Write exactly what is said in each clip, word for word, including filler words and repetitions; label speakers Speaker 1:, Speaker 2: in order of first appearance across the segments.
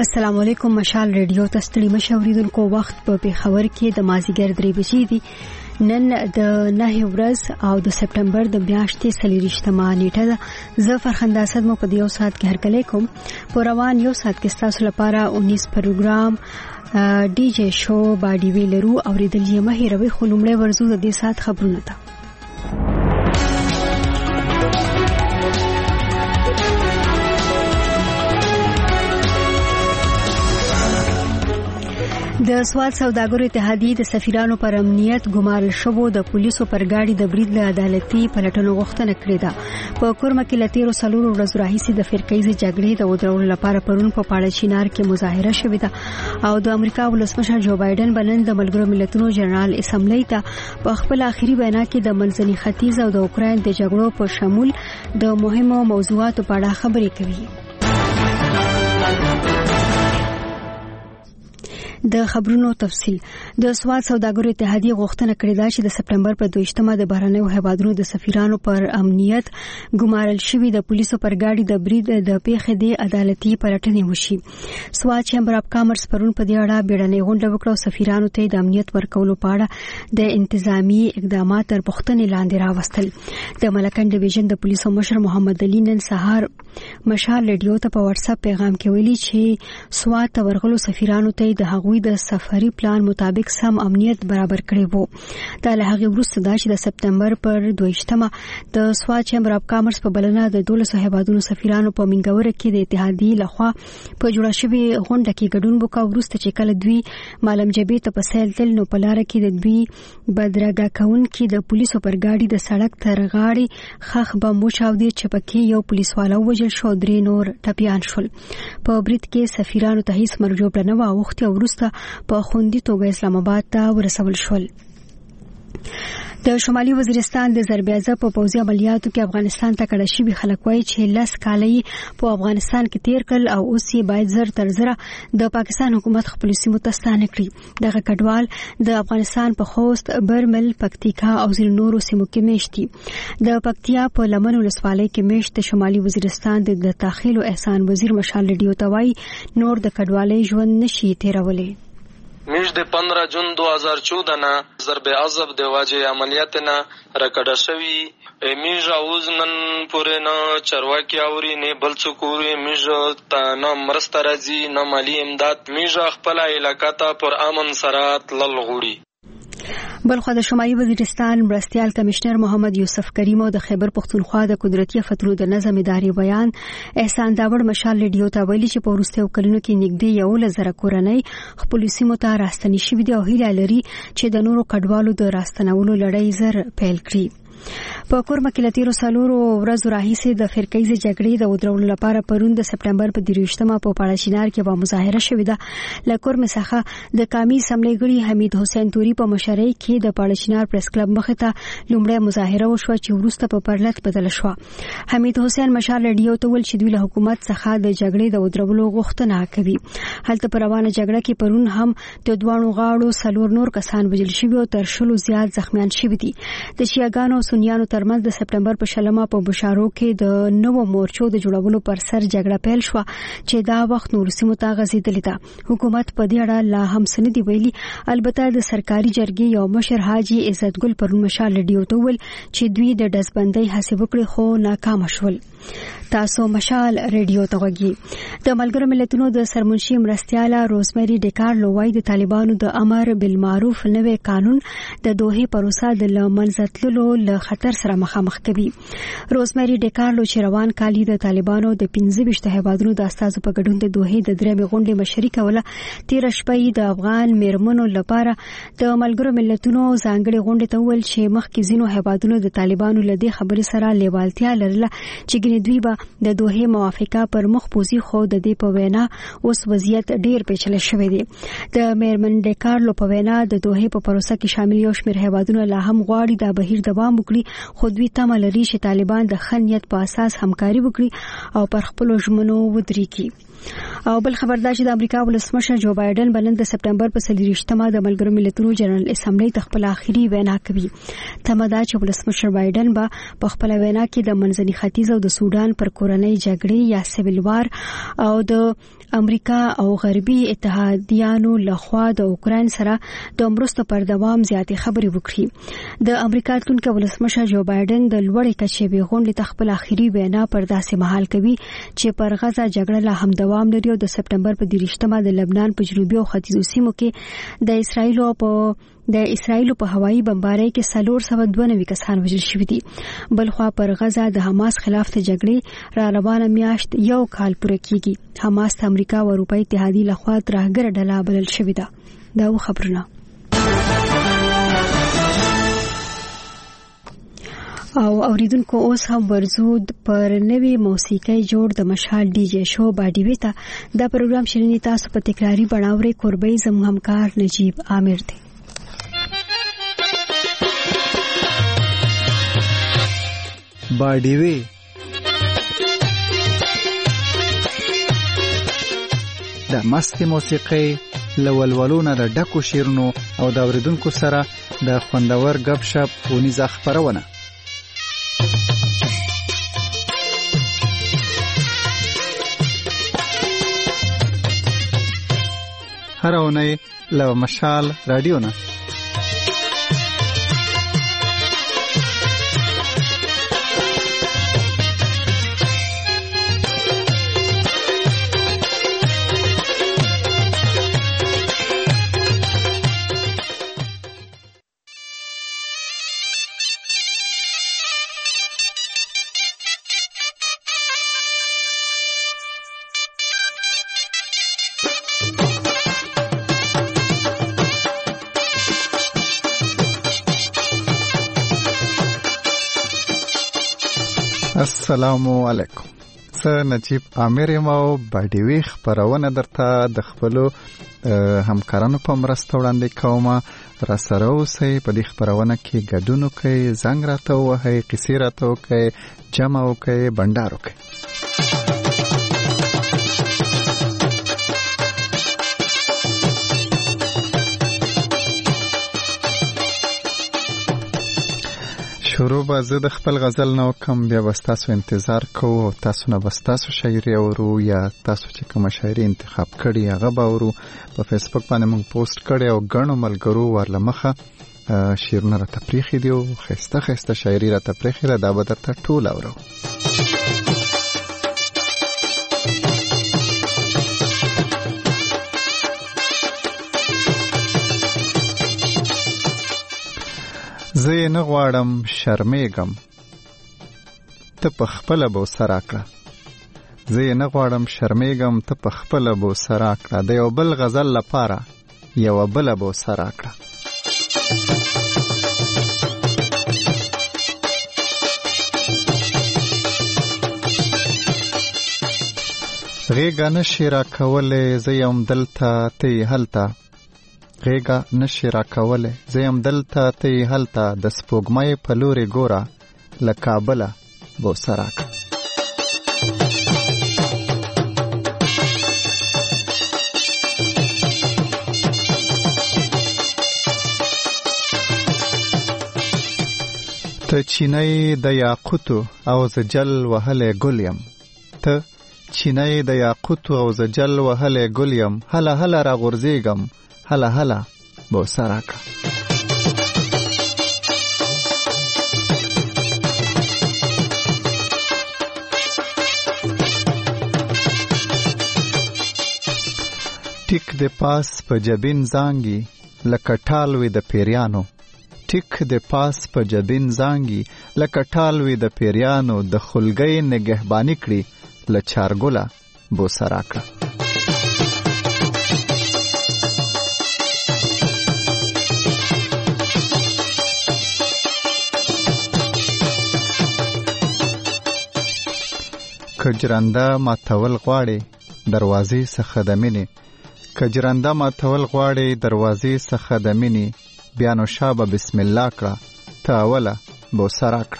Speaker 1: السلام علیکم. مشال ریډیو ته ستړي مشوریدونکو وخت په پیښور کې د مازیګر درې بجې دی. نن د نه ورځ او د سپټمبر د میاشتې څلورویشتمه نیټه ده. زه فرخنده اسد مو په دې یو ساعت کې هرکلی کوم. په روان یو ساعت کې ستاسو لپاره اونیس پروګرام ډي جی شو باډي ویلرو اوریدل یې مه هیروئ. خو لومړی ورځو د دې ساعت خبرونه ته. د سواد سوداګرو اتحادیې د سفیرانو پر امنیت ګمارل شوو د پولیسو پر گاډي د برید له عدالتي پلټنو غوښتنه کړې ده. په کورمه کې لتیرو سلورو ورځو راهیسې د فرقیزې جګړې د ودرولو لپاره پرون په پاړه چینار کې مظاهره شوې ده او د امریکا ولسمشر جو بایدن بنن د ملګرو ملتونو جنرال اسمبلی ته په خپل آخري وینا کې د منځني ختیځ او د اوکراین د جګړو په شمول د مهمو موضوعاتو په اړه خبرې کوي. د خبرونو تفصیل. د سواد سوداګرو اتحادیې غوښتنه کړې ده چې د سپټمبر په دویشتمه د بهرنیو هیوادونو د سفیرانو پر امنیت ګمارل شوي د پولیسو پر گاډي د برید د پیښې د عدالتي پلټنې وشي. سواد چیمبر اف کامرس پرون په دې اړه بیړنۍ غونډه وکړه او سفیرانو ته د امنیت ورکولو په اړه د انتظامی اقدامات تر پوښتنې لاندې راوستل. د ملکن ډیویژن د پولیسو مشر محمد علي نن سهار مشال ریډیو ته په واتس اپ پیغام کې ویلي چې سواد ته ورغلو سفیرانو ته د هغوی د سفري پلان مطابق سم امنیت برابر کړی وو. دا له هغه وروسته دا چې د سپټمبر پر دویشتمه د سواد چیمبر اف کامرس په بلنه د دولسو هیوادونو سفیرانو په منګوره کې د اتحادیې لخوا په جوړه شوې غونډه کې ګډون وکړ. وروسته چې کله دوی مالم جبې ته په سیل تل نو په لاره کې د دوی بدرګه کوونکي د پولیسو پر گاډي د سړک تر غاړې خخ بم وچاودي چې پکې یو پولیسوالا ووژل شو، درې نور ټپیان شول. په برید کې سفیرانو ته هیڅ مرجوب نه واوښتي او وروسته په خوندي توګه اسلام آباد ته ورسول شول. د شمالي وزیرستان د ضربه‌ضرب په پوځي عملیاتو کې افغانستان ته کډه شوي خلک وایي چې لس کاله یې په افغانستان کې تیر کړل او اوس یې باید زر تر زره د پاکستان حکومت خپلو سیمو ته ستانه کړي. دغه کډوال د افغانستان په خوست، برمل، پکتیکا او ځینو نورو سیمو کې میشت دي. د پکتیا په لمن ولسوالۍ کې میشت د شمالي وزیرستان د داخل او احسان وزیر مشال ریډیو ته وایي نور د کډوالۍ ژوند نشي تیرولی.
Speaker 2: میش د پندرہ جون دو ہزار چودہ نا ضرب عضب د واجه عملیات نا رکڑا شوی میش اوز نن پورې نه چرواکی اوري نه بل څوک اوري. میش ته نه مرسته راځي نه مالی امداد. میش خپل علاقه ته پر امن سره تلل غوړي.
Speaker 1: بلخو د شمالي وزیرستان مرستیال کمشنر محمد یوسف کریم او د خیبر پختونخوا د قدرتي فترو د نظم ادارې بیان احسان داوړ مشال ریډیو ته ویلي چې په وروستیو کلونو کې نږدې یو لزره کورنۍ خپل سیمو ته راستنې شوي دي او هیله لري چې د نورو کډوالو د راستنولو لړۍ زر پیل کړي. په کورمه کې لتیرو سلورو ورځو راهیسې د فرقیزې جګړې د ودرولو لپاره پرون د سپټمبر په درویشتمه په پاړه چینار کې به مظاهره شوې ده. له کورمې څخه د قامي اسمبلی غړي حمید حسین توري په مشرۍ کې د پاړه چینار پریس کلب مخې ته لومړی مظاهره وشوه چې وروسته په پرلط بدله شوه. حمید حسین مشال ریډیو ته ویل چې دوی له حکومت څخه د جګړې د ودرولو غوښتنه کوي. هلته په روانه جګړه کې پرون هم د دوانو غاړو سلور نور کسان وژل شوي او تر شلو زیات زخمیان شوي دي. د شیعاګانو سنیانو ترمنځ د سپټمبر په شلمه په بشارو کې د نوو مورچو د جوړولو پر سر جګړه پیل شوه چې دا وخت نور سیمو ته غځېدلې ده. حکومت په دې اړه لا هم څه نه دي ویلي. البته د سرکاري جرګې یو مشر حاجي عزت ګل پرون مشال ریډیو ته ویل چې دوی د ډزبندۍ هڅې وکړې خو ناکام شول. تاسو مشال ریډیو ته غوږی. د ملګرو ملتونو د سرمنشي مرستیاله روزمری ډیکارلو وايي د طالبانو د امر بالمعروف نوې قانون د دوه پروسه د لمنځه تللو له خطر سره مخامخ کوي. روزمری ډیکارلو چې روان کال د طالبانو د پنځه ویشت هیوادونو د استازو په ګډون د دوه د درېمې غونډې مشري کوله. تیر شپه د افغان میرمنو لپاره د ملګرو ملتونو ځانګړي غونډې ته ویل چې مخکې ځینو هیوادونو د طالبانو له دې خبرې سره لیوالتیا لرله چې ګنې دوی به د دوه موافقه پر مخ پوزي خو د دې په وینا اوس وضعیت ډیر پیچلی شوی دی. د میرمن ډیکارلو په وینا د دوه په پروسه کې شامل یو شمېر هیوادونه لا هم غواړي دا بهیر دوام وکړي خو دوی تمه لري چې طالبان د ښه نیت په اساس همکاري وکړي او پر خپلو ژمنو ودرېږي. او بل خبردار چې د امریکا ولسمشر جو بایدن بلند د سپټمبر په څلورویشتمه د ملګرو ملتونو جنرال اسمبلی ته خپل آخري وینا کوي. تمه ده چې ولسمشر بایدن به په خپل وینا کې د منځني ختیځ او د سودان پر کورنۍ جګړې یا سیویل وار او د امریکا او غربي اتحادیانو لخوا د اوکرين سره د مرستو پر دوام زیاتې خبرې وکړي. د امریکا تلونکي ولسمشر جو بایدن د لوړې کچې غونډې ته خپل اخیری وینا پر داسې مهال کوي چې پر غزا جګړه لا هم دوام لري او د سپټمبر په دیرشتمه د لبنان په جنوبي او ختیځو سیمو کې د اسرایل او په د اسرایل په هوایي بمبارۍ کې څلور سوه دوه نوي کسان وژل شوي دي. بلخوا پر غزا د حماس خلاف د جګړې را روانه میاشت یو کال پوره کیږي. حماس د امریکا او اروپאי اتحادیې لخوا ترهګره ډله بلل شوې ده. دا و خبرونه. او اوریدونکو اوس هم ورزود پر نوی موسیقي جوړ د مشال ډي جی شو باډي ویتا دا پروګرام شرینی تاسو په تکراری بناوري قربي زم همکار نجیب عامر دی.
Speaker 3: باډي وی د مست موسیقي لولولونه د ډکو شیرونو او د اوریدونکو سره د خوندور غب شپ ونیزه خبرونه. هر اونۍ له مشال رادیو نه السلام علیکم. زه نجیب عامر یم او باډي وی خبرونه درته د خپلو همکارانو په مرسته وړاندې کوم. را سره اوسئ په دې خبرونه کې ګډون وکئ، زنګ راته ووهئ، قصې راته وکئ، جمع وکئ، بنډار وکئ. شروع به زه د خپل غزل نه وکم، بیا به ستاسو انتظار کوو او تاسو نه به ستاسو شاعري اورو یا تاسو چې کومه شاعري انتخاب کړي هغه به اورو. په فیسبوک باندې موږ پوسټ کړی او ګڼو ملګرو ورله مخه شعرونه راته پرېښي دي او ښایسته ښایسته شاعري راته پرېښې ده، دا به درته ټول اورو. زه یې نه غواړم شرمېږم، ته په خپله بوسه راکړه. زه یې نه غواړم شرمېږم، ته په خپله بوسه راکړه. د یو بل غزل لپاره یوه بله بوسه راکړه. غېږه نشي راکولی، زه یم دلته ته یې هلته. غېږه نشي راکولی، زه یم دلته ته یې هلته. د سپوږمۍ په لورې ګوره، له کابله بوسه راکړه. ته چینی د یاقوتو او زجل وهلی ګل یم. ته چینی د یاقوتو او زجل وهلی ګل یم. هله هله را غورځېږم، هله هله بوسه راکړه. ټیک د پاس په جبین زانګي لکه ټالوي د پیریانو. ټیک د پاس په جبین زانګي لکه ټالوي د پیریانو. د خلګۍ نگهبانی کړي له چارګله بوسه راکړه. کجرنده ماتول غواړي دروازې څخه د مینې. کجرنده ماتول غواړي دروازې څخه د مینې. بیا نو شابه بسم الله کړه، ته اوله بوسه راکړه.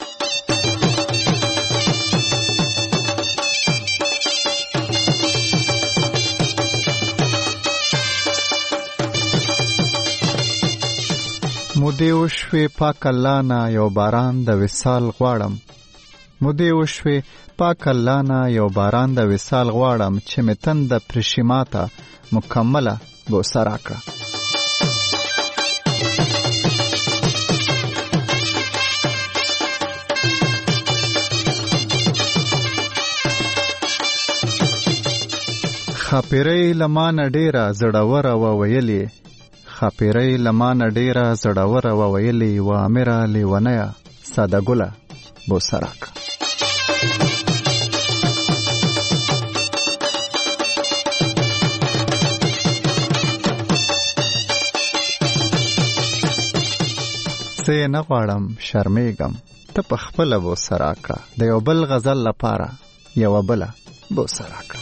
Speaker 3: مودې وشوې پاک الله نه یو باران د وصال غواړم. مودې وشوې پاک الله نه یو باران د وصال غواړم چې مې تنده پرشیماته مکمله بوسه راکړه. خاپیرۍ لمانه ډیره زړوره وویلې خاپیرۍ لمانه ډیره زړوره وویلې و امره لیونیه ساده ګله بوسه راکړه. زه یې نه غواړم شرمېږم ته په خپله بوسه راکړه د یو بل غزل لپاره یوه بله بوسه راکړه.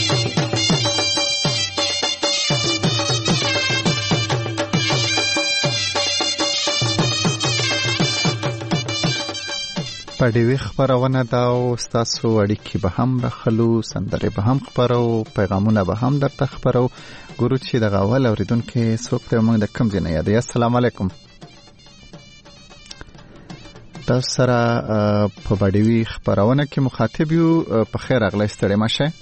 Speaker 3: په ډیوي خپرونه دا او ستاسو اړیکې به هم راخلو، سندرې به هم خپرو، پیغامونه به هم درته خپرو. ګورو چې دغه اول اورېدونکی څوک دی او موږ د کوم ځای نه یادوي. السلام علیکم. تاسو سره په بډیوي خپرونه کې مخاطب یو. په خیر راغلی، ستړی مه شئ.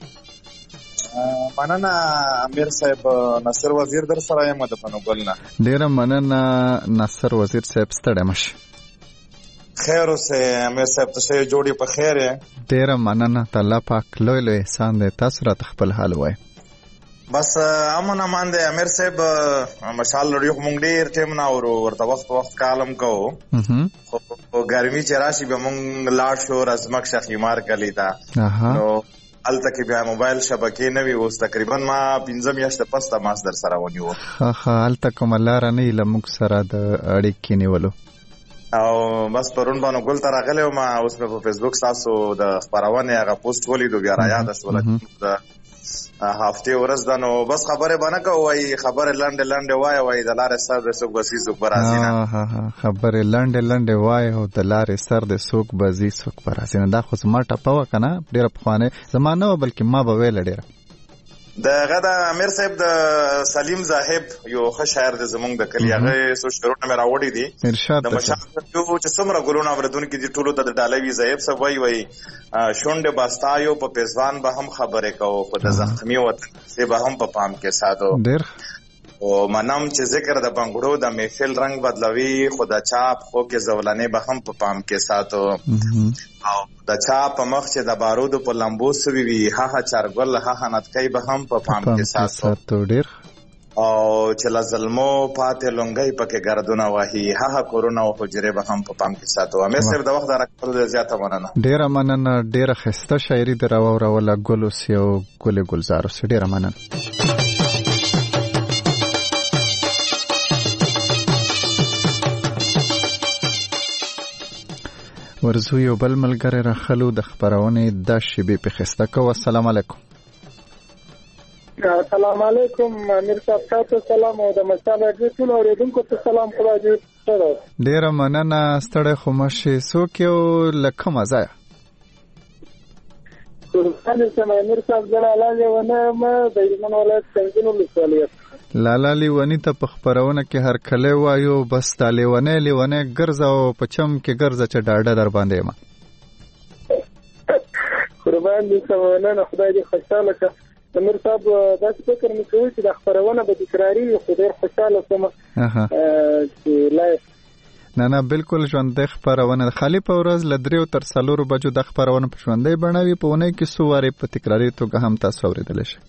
Speaker 4: مننه امیر صاحب، ناصر وزیر در سره یم د پنوګل نه.
Speaker 3: ډېره مننه ناصر وزیر صاحب، ستړی مه شئ.
Speaker 4: خیر اوسه امیر صاحب، ته جوړې په خیر یې؟
Speaker 3: ډېره مننه، د الله پاک لوی لوی احسان دی. تاسو راته خپل حال وایئ.
Speaker 4: بس امن امان دی امیر صاحب. مشال لړیو مونږ ډېر ټیم نه اورو، ورته وخت وخت کالم کوو، خو ګرمي چې راشي به مونږ لاړ شو رزمک شخیمار کلی ته. نو هلته کې بیا موبایل شبکې نه وي. اوس تقریبا ما پنځه میاشتې پس تماس در سره ونیو.
Speaker 3: ښه ښه، هلته کومه لاره نه وي له موږ سره د اړیکې نیولو.
Speaker 4: او بس پرون باندې ګل ته راغلی وم، اوس مې په فیسبوک ستاسو د خپرونې هغه پوسټ ولیدو، بیا رایاده شوله د هفتې ورځ ده. نو بس خبرې به نه کوو، وایي خبرې لنډې لنډې وایه، وایي د لارې سر د څوک به ځي څوک به راځي نه.
Speaker 3: خبرې لنډې لنډې وایه او د لارې سر د څوک به ځي څوک به راځي نه. دا خو زما ټپه وه که نه، ډېره پخوانۍ زما نه وه، بلکې ما به ویله ډېره.
Speaker 4: د هغه د امیر صاحب د سلیم صاحب یو ښه شاعر دی زمونږ د کلي، هغه څو شعرونه مې راوړي دي. د مشال چې څومره ګلونه اورېدونکي دي ټولو ته د ډالوي صاحب صاحب وایي وایي شونډې به ستایو په پېزوان به هم خبرې کوو، خو د زخمي وطن کیسې به هم په پام کې ساتو.
Speaker 3: ډېر
Speaker 4: او منم چې ذکر د بنګړو د محفل رنگ بدلوي، خو د چا په خو کې زولنې به هم په پام کې ساتو. او د چا په مخ چې د بارودو په لمبو سوي وي، هغه چارګل هغه نتکۍ به هم په پام کې ساتو.
Speaker 3: ډېر
Speaker 4: او چې له ظلمو پاتې لونګۍ پکې ګردونه وهي، هغه کورونه او حجرې به هم په پام کې ساتو. امیر صاحب د وخت د راکړلو زیاته مننه.
Speaker 3: ډېره مننه، ډېره ښایسته شاعري دې راواوروله ګل اوسي او ګلې ګلزار اوسي. ډېره مننه. ورزو یو بل ملګری راخلو د خپرونې د شیبې په خسته کو. السلام علیکم.
Speaker 5: السلام علیکم امیر صاحب، تاسو سلام او د مشال راډیو ټول اوریدونکو ته سلام. خدای دې ستړی.
Speaker 3: ډېره مننه، ستړی خو مه شې. څوک یو له کومه ځایه؟
Speaker 5: قربان شم امیر صاحب، زه لالا لیونی یم د هلمند ولایت څنګلو ولسوالۍ.
Speaker 3: لالا لیوني ته په خپرونه کې هر کلی وایو، بس دا لیونی لیونی ګرځه او په چم کې ګرځه چې ډاډه در باندې یم.
Speaker 5: قربان دې شم، مننه، خدای دې خوشحاله کړه. امیر صاحب داسې فکر مې کوي چې دا خپرونه به تکراري وي، خو ډېر خوشحاله شوم چې لایف
Speaker 3: نه نه بالکل ژوندۍ خپرونه خالي په ورځ له دریو تر څلورو بجو د خپرونه په ژوندۍ بڼه وي. په اونۍ کې څو وارې په تکراري توګه هم تاسو اورېدلی شئ.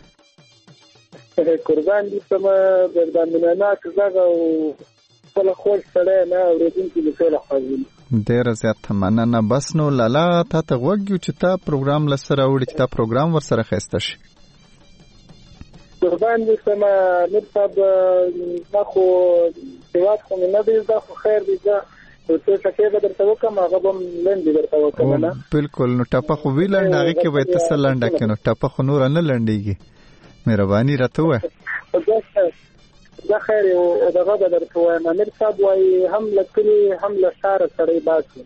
Speaker 5: قربان دې شم، د مینهناک غږ او خپله خوږ سړی نه اورېدونکي دې ټوله خوښوي.
Speaker 3: ډېره زیاته مننه. بس نو لالا تا ته غوږ یو چې تا پروګرام له سره وړي، چې تا پروګرام ورسره ښایسته شي.
Speaker 5: قربان دې شم امیر صاحب، ما خو هېواد خو مې نه دی زده، خو خیر دی زه یو څه ټکې به درته وکړم، هغه به م لنډې درته وکړم نه.
Speaker 3: بلکل، نو ټپه خو وي لنډه، هغې کې به یې ته څه لنډه کړې، نو ټپه خو نوره نه لنډېږي. مهرباني راته ووایه.
Speaker 5: دا خیر یو دغه به درته وایم. امیر صاحب وایي هم له کلي هم له ښاره سړی باسي.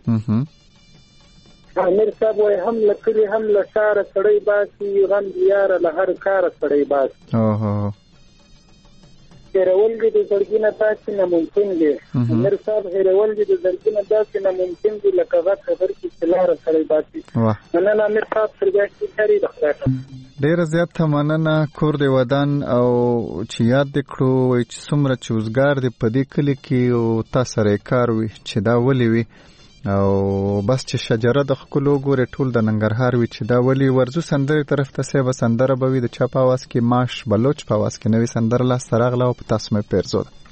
Speaker 5: امیر صاحب وایي هم له کلي هم له ښاره سړی باسي، غم د یاره له هر کاره سړی باسي. هیرول دي د زړګي نه داسې ناممکن دي. امیر صاحب هیرول دي د زړګي نه داسې ناممکن دي لکه غټ خبر کې چې لاره سړی باسي. مننه امیر صاحب سرګاشتي کاری د خدای.
Speaker 3: ډېره زیاته مننه. کور دې ودان او چې یاد دې کړو چې څومره چې اوزګار دې په دې کلي کې او تا سره یې کار وي چې دا ولې وي او بس چې شجره د ښکلو ګورې ټول د ننګرهار وي چې دا ولې ورځو سندرې طرف ته صاحبه سندره به وي د چا په اواز کې ماش بلوچ په اواز کې نوې سندره لاسته راغله او په تاسو مې پیرزو ده.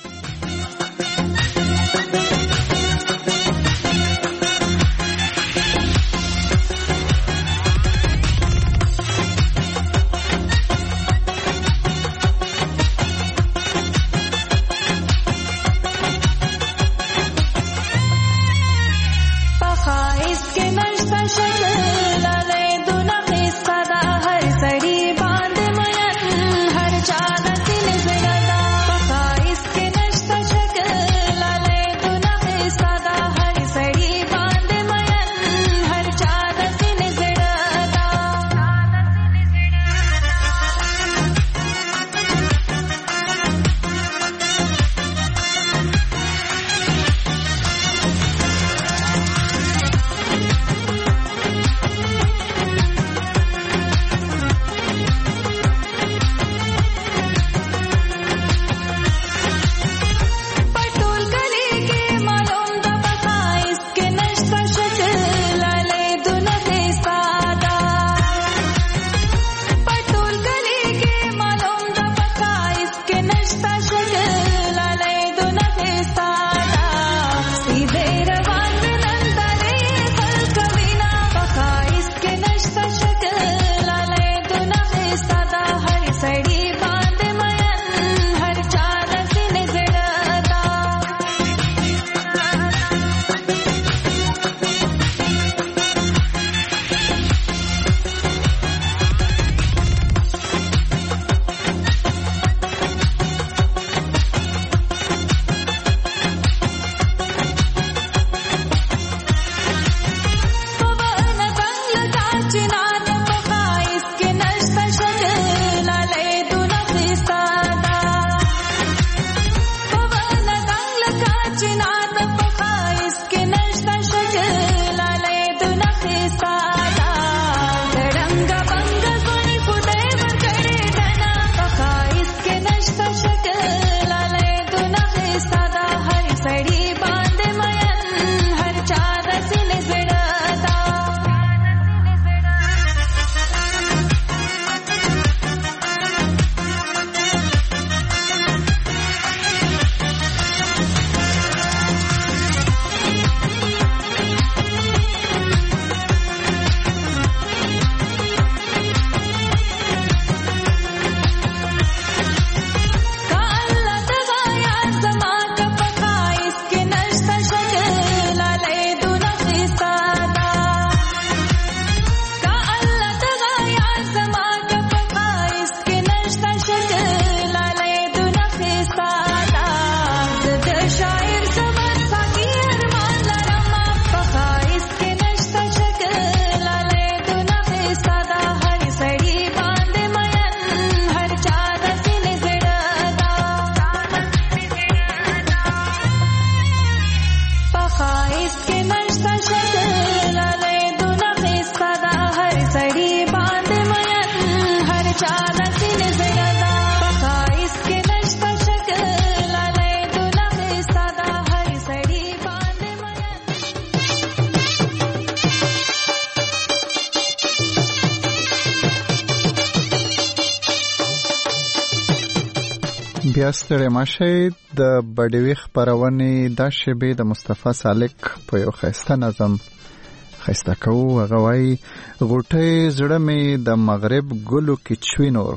Speaker 3: بیا ستړی مشئ. د بډوي خپرونې دا شیبې د مصطفی سالک په یو ښایسته نظم ښایسته کوو. هغه وایي غوټۍ زړه مې د مغرب ګلو کې چوي نور،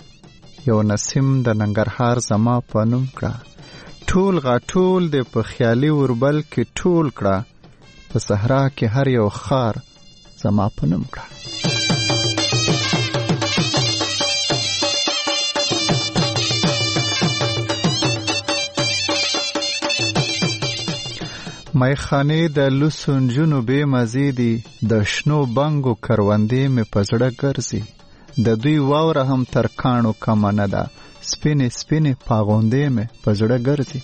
Speaker 3: یو نسیم د ننګرهار زما په نوم کړه، ټول غاټول دې په خیالي وربل کې ټول کړه، په صحرا کې هر یو خار زما په نوم کړه. میخانې د لوسو نجونو بې مزې دي، د شنو بنګو کروندې مې په زړه ګرځي، د دوی واوره هم تر کاڼو کمه نه ده، سپینې سپینې پاغوندې مې په زړه ګرځي.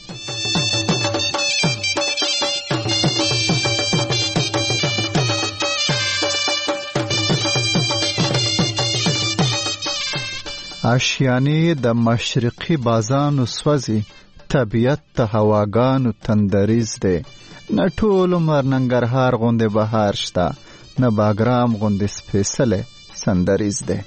Speaker 3: آشیانې د مشرقي بازانو سوځي، طبیعت ته هواګانو تندریز دی. نه ټول عمر ننګرهار غوندې بهار شته، نه باګرام غوندې سپېڅلی سندریز دی.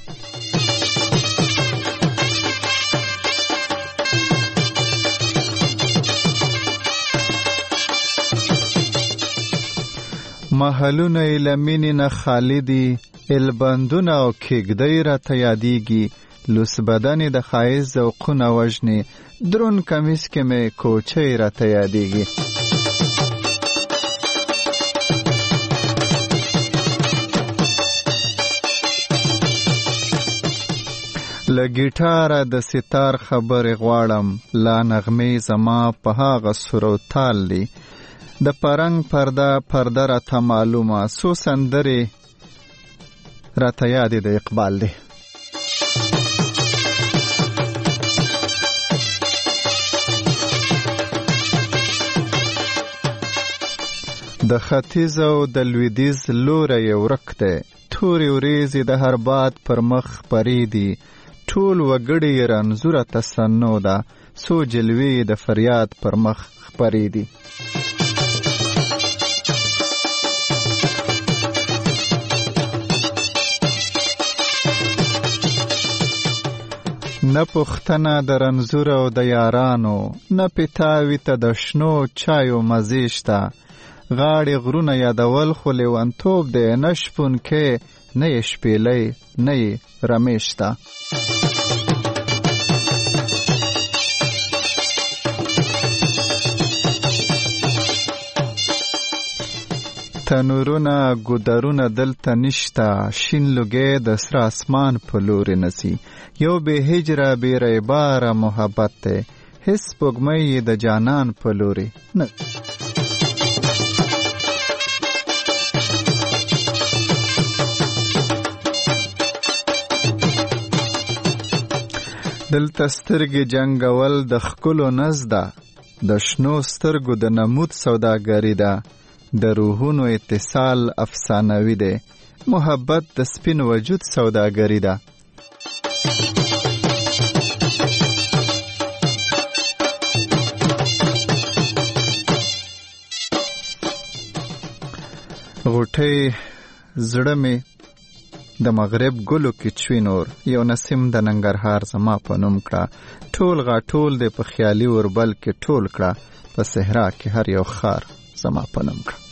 Speaker 3: محلونه یې له مینې نه خالي دي، البندونه او کېږدۍ راته یادېږي. لوس بدنې د ښایست ذوقونه وژنې، درون کمیس کې مې کوچۍ راته یادېږي. له ګیټاره د ستار خبرې غواړم، لا نغمې زما په هغه سور او تال دي. د پرنګ پرده پرده راته معلومه، څو سندرې راته یادې د اقبال دی. د ختیځ او د لویدیځ لوری یې ورک دی، تورې وریځې د هر باد پر مخ خپرې دي. ټول وګړي یې رنځوره تصنع ده، څو جلوې د فریاد پر مخ خپرې دي. نه پوښتنه د رنځور او د یارانو، نه پیتاوي ته د شنو چایو مزې شته. غاړې غرونه یادول خو لیونتوب دی، نه شپون کې نه یې شپېلۍ نه یې رمې شته. تنورونه ګودرونه دلته نشته، شین لوګی د سره اسمان په لورې نڅي. یو بې هجره بې ریباره محبت دی، هیڅ سپوږمۍ یې د جانان په لورې نه. دلته سترګې جنګول د ښکلو نز ده، د شنو سترګو د نمود سوداګري ده. د روحونو اتصال افسانوي دی، محبت د سپین وجود سوداګري ده. غوټۍ زړه مې د مغرب ګلو کې چوي نور، یو نسیم د ننګرهار زما په نوم کړه. ټول غاټول دی په خیالي اوربل کې ټول کړه، په صحرا کې هر یو خار زما په نوم کړه.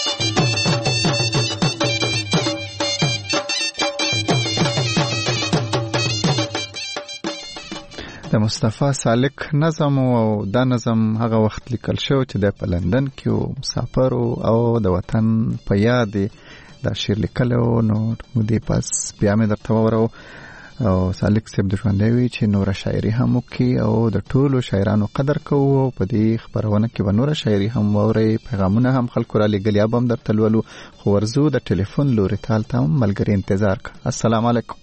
Speaker 3: د مصطفی سالک نظم او دا نظم هغه وخت لیکل شو چې د په لندن کې و، مسافر او د وطن په یاد دا شعر لیکلو. نو مودې پس بیا مې درته وورو او سالک صاحب د ژوندی وي چې نوره شاعري هم وکړي او د ټولو شاعرانو قدر کوو. په دې خپرونه کې به نوره شاعري هم واورئ، پیغامونه هم خلکو را لېږلي، اب هم درته لولو. خو ورځو د ټلیفون لورې تال ته هم ملګري انتظار کړه. السلام علیکم.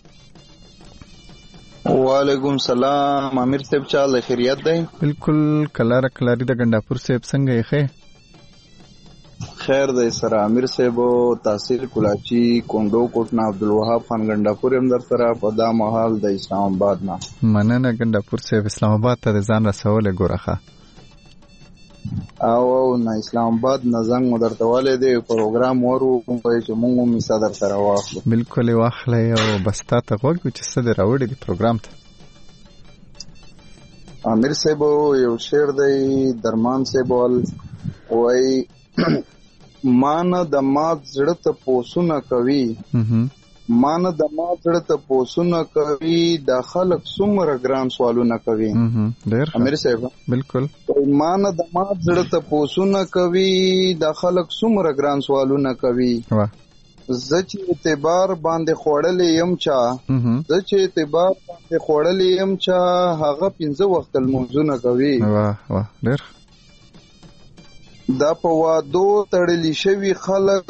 Speaker 6: وعلیکم سلام. امیر صاحب چال خیریت دی؟
Speaker 3: بالکل کلاره کلاری د ګنداپور صاحب څنګه یې؟ ښه
Speaker 6: خیر دی سره. امیر صاحب تحصیل کلاچی کونډو کوټ نه عبدالوهاب خان ګنداپور هم در سره په دا مهال د اسلام آباد نه.
Speaker 3: مننه ګنداپور صاحب، اسلام آباد ته د ځان رسولې ګورخه.
Speaker 6: او نه اسلام آباد نه زنګ مو درته والې دی پروګرام ورو کوی چې مونږ هم میسا در سره واخلو.
Speaker 3: بالکل واخلې او بس تا ته غوږ چې څه دې راوړي دی پروګرام ته.
Speaker 6: امیر صاحب یو شعر دی درمان صاحب ول وای مان د مات زړه ته پوسونه کوي، مان د مات زړه ته پوسونه کوي، د خلک څومره ګران سوالونه کوي. امیر صاحب
Speaker 3: بالکل
Speaker 6: مان د مات زړه ته پوسونه کوي، د خلک څومره ګران سوالونه کوي. زه چې اعتبار باندې خوړلې یم چا، زه چې اعتبار باندې خوړلې یم چا، هغه پنځه وخت لمونځونه کوي.
Speaker 3: واه واه ډېر
Speaker 6: دا په وادو تړلی شوي خلک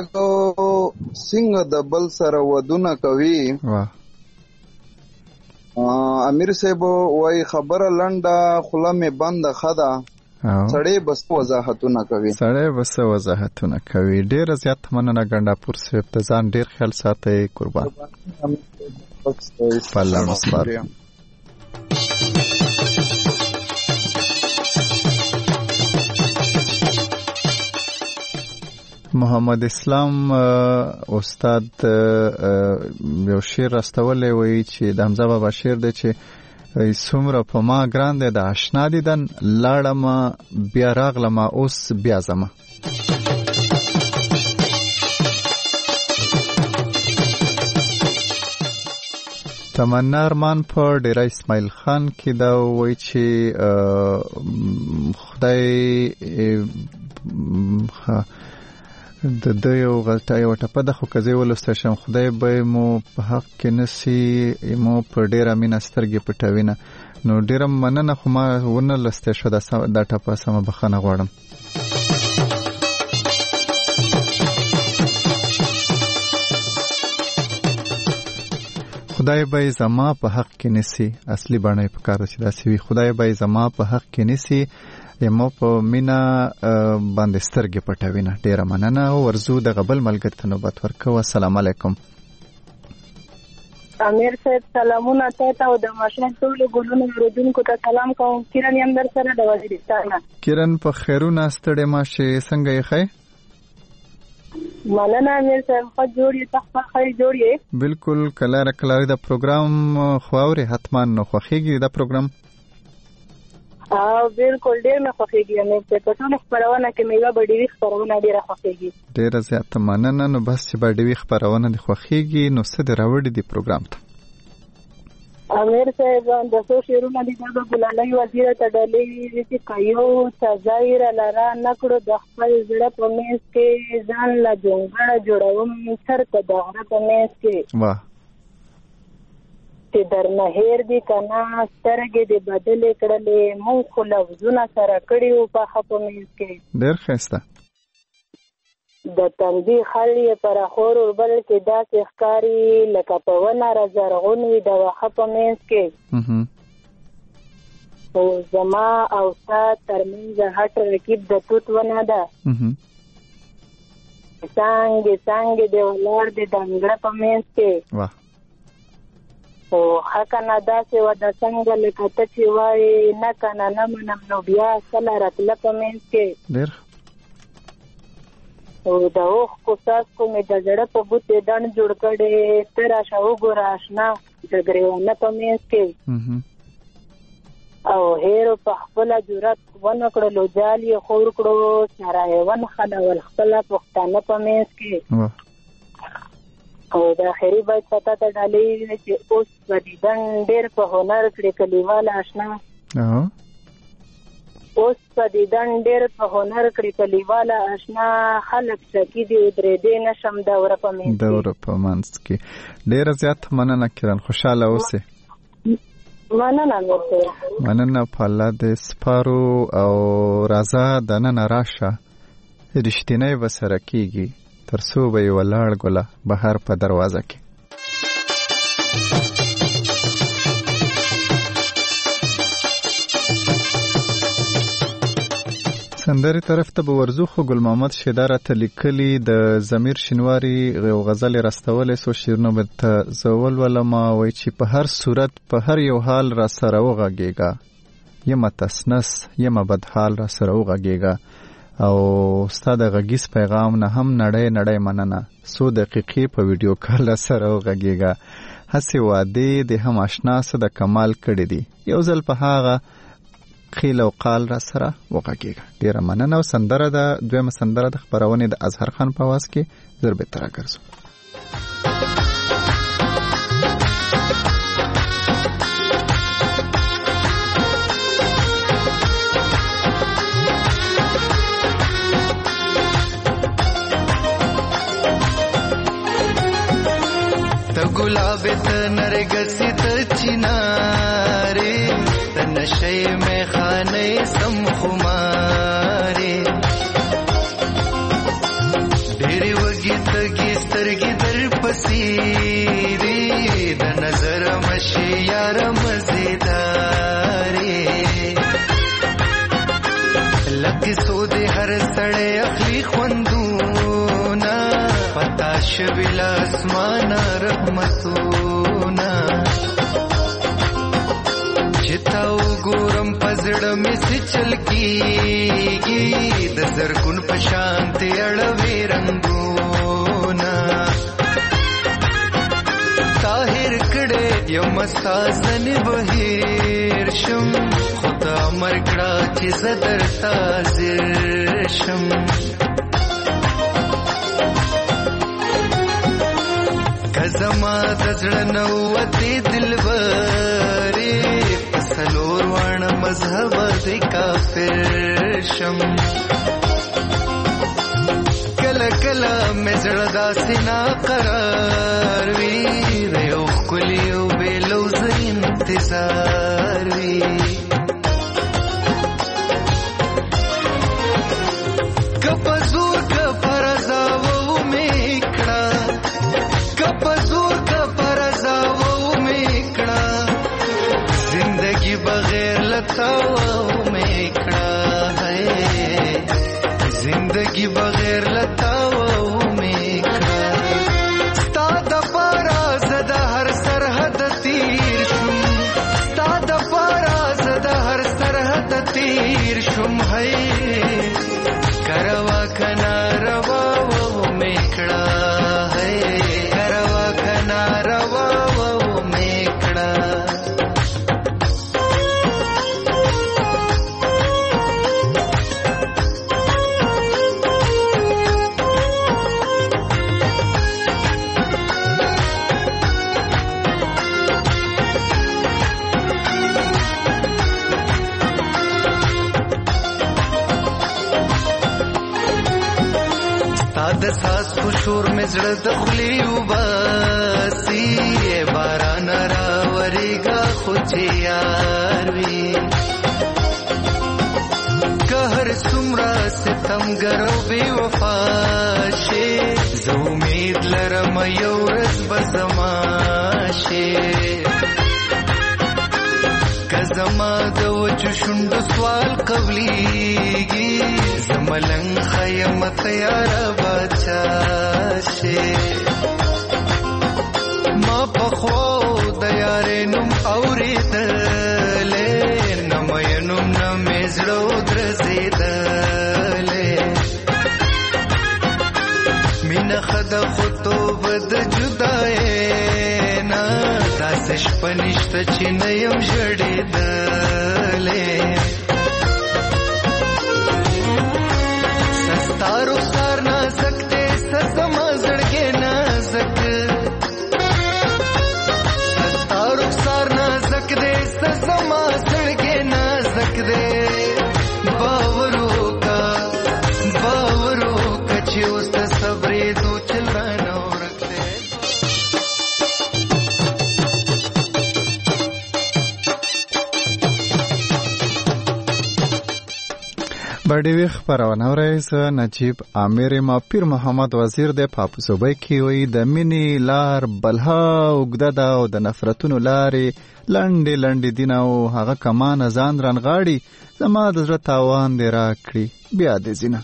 Speaker 6: څنګه د بل سره ودونه کوي. امیر صاحب وای خبره لنډه خوله مې بنده خدا سړی بس وضاحتونه کوي
Speaker 3: سړی بس وضاحتونه کوي. ډیر زیات مننه ګنډاپور صاحب، ته ځان ډیر خیال ساتئ، قربان. الله مسبار. محمد اسلام استاد یو شعر راستولی وی چې د حمزه بابا شعر دی چې څومره په ما ګران دی د آشنا دیدن، لاړم بیا راغلم اوس بیا ځمه. تمنا ارمان په ډیره اسماعیل خان کې دا وی چې خدای د د یو غلطه یو ټپه د خو کزې ولسته شم، خدای به مو په حق کې نسی مو په ډیره مینه سترګې پټوینه. نو ډیره مننه، خو ما ونه لسته شو دا ټپه، سمه بخښنه غواړم. خدای به زما په حق کې نسی، اصلي بڼه په کار چې داسې وي، خدای به زما په حق کې نسی یمو په مینا باندې سترګې پټوینه. ډیره مننه. ورزو د غبل ملګری ته نوبت ورکو. السلام علیکم.
Speaker 7: امیر صاحب سلامونه ته او د ماشین ټول ګلونو اوریدونکو ته سلام کوم. کیرن یم در سره د وزیرستان.
Speaker 3: کیرن په خیرونه ستړي ماشه څنګه یې خې؟
Speaker 7: مننه امیر صاحب، خو جوړې تخته خې جوړې.
Speaker 3: بالکل کله کله د پروګرام خواوري حتما نو خوخيږي دا پروګرام.
Speaker 7: او بالکل ډیر نه خوښیږي، نو په ټول خبرونه کې مې به ډیری خبرونه ډیره خوښیږي.
Speaker 3: ډیره زیاته مننه. نو بس چې به ډیری خبرونه د خوښیږي نو څه د راوړي دی پروګرام ته؟
Speaker 7: امیر صاحب د څو شعرونه دي د ګلالۍ وزیر ته ډالۍ چې کایو تزایر لرا نکړو د خپل زړه په میز کې ځان لا جونګړه جوړوم چرته د غره په میز کې.
Speaker 3: واه
Speaker 7: چې درنه هیر دي کنه سترګې دې بدلې کړلې مونږ خو لفظونه سره کړي وو په خپه میز کې.
Speaker 3: ډېر ښایسته.
Speaker 7: د تندي خل یې پر خور وربل کې داسې ښکاري لکه په ونه رزرغون وي د واښه په میز کې. خو زما او ستا ترمنځ هټ رکیب د توت ونه ده. څانګې څانګې دې ولاړ دې د انګړه په میز کې. خو ښه کنه داسې وده څنګه لکه ته چې وایې نه کنه نه منم نو بیا کله راتله په منځ کې.
Speaker 3: ډېر
Speaker 7: او د اوښکو څاڅکو مې د زړه په ګوتې ډنډ جوړ کړی، ته راشه وګوره اشنا د ګریوانه په منځ کې. او هیرو په خپله جرأت ونه کړلو جال یې خور کړو سره یې ونښلول خپله پښتانه په منځ کې. او د اخري باید پتا ته ډالۍ چې اوس به دیدن ډېر په هنر کړې کلیواله اشنا. اوس په دیدن ډېر په هنر کړې کلیواله اشنا خلک شکي دي ودرېدې نشم دوره په منځ کې.
Speaker 3: دوره په منځ کې. ډېره زیاته مننه کیرن، خوشحاله اوسې.
Speaker 7: مننه مرته
Speaker 3: مننه په الله دې سپارو. او راځه دننه راشه رښتینی به سره کېږي تر څو به یې ولاړ ګله بهر په دروازه کې. سندرې طرف ته به ورځو، خو ګل محمد شیدا راته لیکلي د ضمیر شینواري یو غزل یې راستولی، څو شعرونه به ته زه ولولمه. وایي چې په هر صورت په هر یو حال را سره وغږېږه، یمه تسنس یمه بدحال را سره وغږېږه. او ستا د غږیز پیغام نه هم نړۍ نړۍ مننه، څو دقیقې په ویډیو کال سره وغږېږه. هسې وعدې د هم اشنا څه د کمال کړي دي، یو ځل په هغه قیل او قال را سره وغږېږه. ډېره مننه. او سندره ده دویمه سندره د خپرونې د اظهر خان په آواز کې زر بېرته راګرځو.
Speaker 8: गुलाब त नरगस त चिनारे त नशे में खाने सम खुमारे ढेर वगी तगी स्तरगी दर पसीरी द नजर मशी यार मजे کړي خوندونه پتا شوي له اسمانه رحمتونه چې تا وګورم په زړه مې څه چل کېږي د زرګون په شانتې اړوي رنګونه طاهر کړه یم ستا زنې بهیر شم خدا امر کړه چې زه درته حاضر شم که زما د زړه نه وتې دلبرې په څلور واړه مذهبه دې کافر شم کله کله مې زړه داسې ناقرار وي د یو ښکلي او بې لوظه انتظار وي که په زور که په رضا ومې کړه که په زور که په رضا ومې کړه زندګي بغیر له تا ومې کړه زندگی بغیر لتاو می کړه ستا د پاره زده هر سرحد تیر شم ستا د پاره زده هر سرحد تیر شم هی کروا کنا روا و می کړه هی کروا کنا روا و می کړه د ساس کو شور مې زړه د خولې وباسي باران راورېږه خو چې یار وي که هر څومره ستمګر او بې وفا شي زه امید لرم یو ورځ به زما شي که زما د وچو شونډو سوال قبلېږي زه ملنګ ښیم تیاره باچا شي ما پخوا د یارې نوم اورېدلی نه مې نوم نه مې زړه ودرځېدلی مینه ښه ده خو توبه د جدایۍ نه داسې شپه نشته چې نه یم ژړېدلی ستا رخسار نازک دی ستا زما زړګی نازک ستا رخسار نازک دی ستا زما زړګی نازک دی باور وکړه باور وکړه چې اوس د صبرېدو چل رانه ورک دی
Speaker 3: بډیوی خبرونه ورایز نجیب عامر ما پیر محمد وزیر د پاپوسوبای کی وی د مینی لار بلها وګدا دا او د نفرتونو لارې لنډې لنډې دین او هغه کمان ځان رانغاړي زما د زړه تاوان دی راکړي بیا دې زینه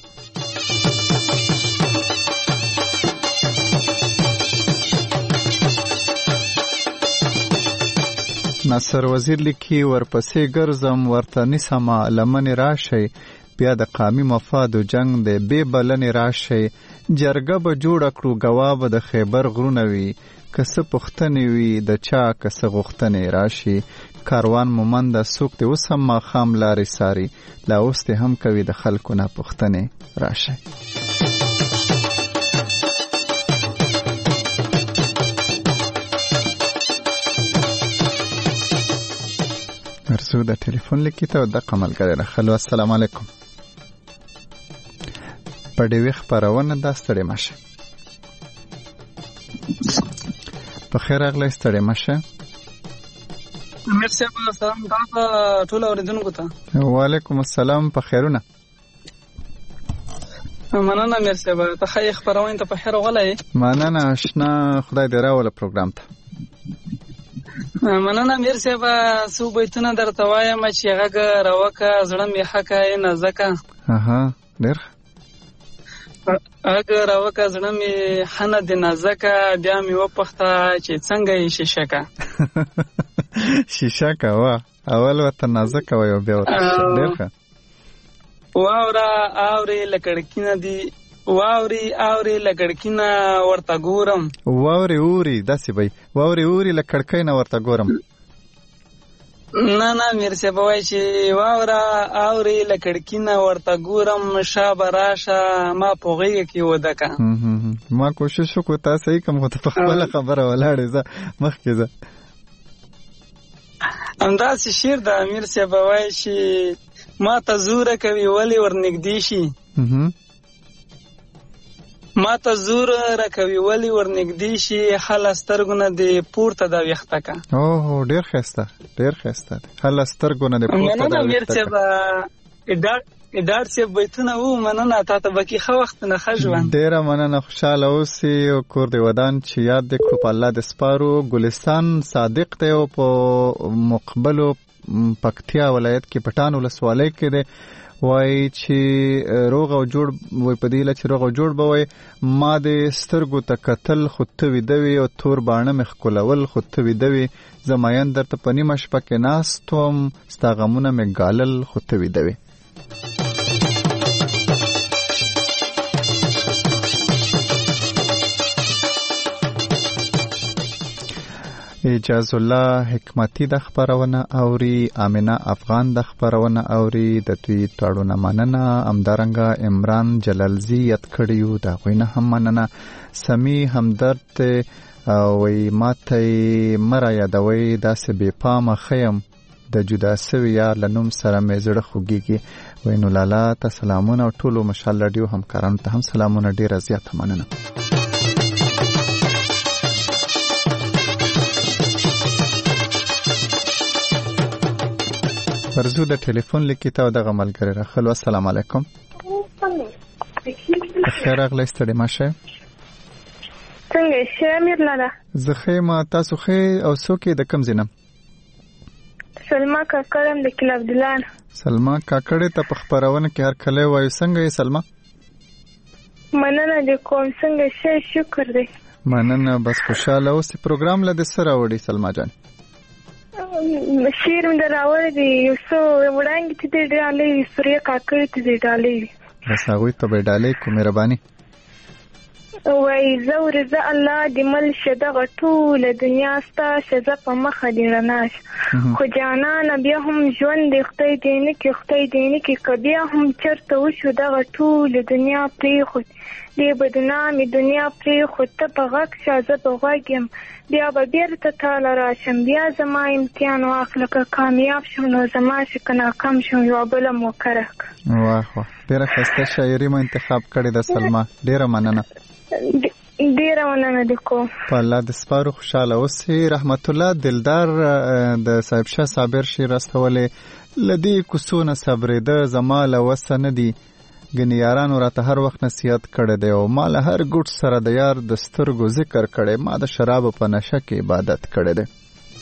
Speaker 3: نصر وزیر لیکي ورپسې ګرځم ورته نسمه لمن راشي بیا د قامي مفاد او جنگ د بې بلنې راشي جرګه به جوړ کړو غواب د خیبر غرونه وي کسه پختنې وي د چا کسه غختنې راشي کاروان مومند سوق ته وسم ما خام لارې ساري لا اوس ته هم کوي د خلکو نه پختنې راشي ورسو د ټلیفون لیکي ته د قمل کړه خلو السلام علیکم په دې وخت پرونه دا ستړي ماشه په خیر اغله ستړي ماشه
Speaker 9: امیر صاحب سلام تاسو ټول اوریدونکو ته
Speaker 3: وعلیکم السلام په خیرونه
Speaker 9: مننه امیر صاحب ته خیر خبرونه ته په خیر غلې
Speaker 3: مننه آشنا خدای دې راوله پروګرام ته
Speaker 9: مننه امیر صاحب سو بیتونه درته وایم چې هغه راوکه زړه می حقه نه زکه
Speaker 3: اها ډېر
Speaker 9: اگر راوکه زړه مې حنه د نازکه بیا مې وپوښته چې څنګه یې شیشکه
Speaker 3: شیشکه وا اول ورته نازکه وای او بیا ورته ډېر ښه
Speaker 9: واوره اورې له کړکینه دي واوري اوري له کړکینه ورته ګورم
Speaker 3: واوري اوري داسې وای واوري اوري له کړکینه ورته ګورم
Speaker 9: نه نه میرسه بوای چې واوره اوري له کړکینه ورته ګورم شابه راشه ما پوغیږي کې ودکه
Speaker 3: ما کوشش وکړ تاسو یې کوم ته په خپل خبره ولاړې زه مخکې زه
Speaker 9: همداسې شعر د میرسه بوای چې ما ته زوره کوي ولی ورنږدې شي ما ته زور راکوي ولی ورنږدې شي حل سترګونه دې پورته د ویښته کا
Speaker 3: اوه ډېر ښایسته ډېر ښایسته حل سترګونه دې پورته د ویښته کا
Speaker 9: ډاډ صاحب بیتونه وو مننه تاته بکی ښه وخت نه ښه ژوند
Speaker 3: ډېره مننه خوشحاله اوسې او کور دې ودان چې یاد دې کړو په الله دې سپارو ګلستان صادق دی او په مقبلو پکتیا ولایت کې پټان ولسوالۍ کې دی وای چې روغ او جوړ وای په دې لچ روغ او جوړ به وای ما د سترګو ته قتل خود ویدوي او تور باڼه مخ کولول خود ویدوي زماین درته پنی مشپه کې ناستوم ستاغمونه مې ګالل خود ویدوي اجاز الله حکمتي د خبرونه اوري امینه افغان د خبرونه اوري د دوی تړونه مننه امدارنګه عمران جلالزی یاد کړیو دا غوینه هم مننه سمی همدرد وی ماته مرا یادوي داسې بې پامه خیم د جدا سوي یار لنوم سره مې زړه خوږیږي وینو لالا ته سلامونه او ټولو مشال رادیو همکارانو ته هم سلامونه ډیره زیاته مننه ورزو د ټلیفون لیکیته او دغه ملګری راخلو السلام علیکم خیر اغلی ستړي ماشه
Speaker 10: څنګه شه امیر لاله
Speaker 3: زه خیمه تاسو خې او څوک د کم زینم
Speaker 10: سلمہ کاکړم د کل عبدالله
Speaker 3: سلمہ کاکړې ته په خبرونه کې هر کله وایو څنګه یې سلمہ
Speaker 10: مننه د کوم څنګه شه شکر دی
Speaker 3: مننه بس خوشاله اوسې پروګرام له د سره وړي سلمہ جان
Speaker 10: شیر مې راوړی دی یو څو وړاندې چې دې ډالۍ سوریه کاکړې ته دې ډالۍ
Speaker 3: بس هغوی ته به ډالۍ کو مهرباني
Speaker 10: وای زه ورزه الله دې مل شه دغه ټوله دنیا ستا ښځه په مخه دې رڼا شه خو جانانه بیا هم ژوند دې خدای دې نه کړي خدای دې نه کړي که بیا هم چېرته وشو دغه ټوله دنیا پرېښود دې بدنامې دنیا پرېښود ته په غږ شه زه په غوږ یم بیا به بیرته تاله راشم بیا زما امتحان واخله که کامیاب شم نو زما شه که ناکام شم یوه بله موکره کړه
Speaker 3: واه واه ډېره ښایسته شاعري مو انتخاب کړې ده سلمہ ډېره مننه
Speaker 10: ډیره مننه د کو
Speaker 3: په الله د سپارو خوشاله اوسې رحمت الله دلدار د صاحب شاه صابر شعر استولې لدی کوسونه صبرېده زما له وسه نه دي ګنې یارانو راته هر وخت نصیحت کړی دی او ما له هر ګوټ سره د یار د سترګو ذکر کړی ما د شرابو په نشه کې عبادت کړی دی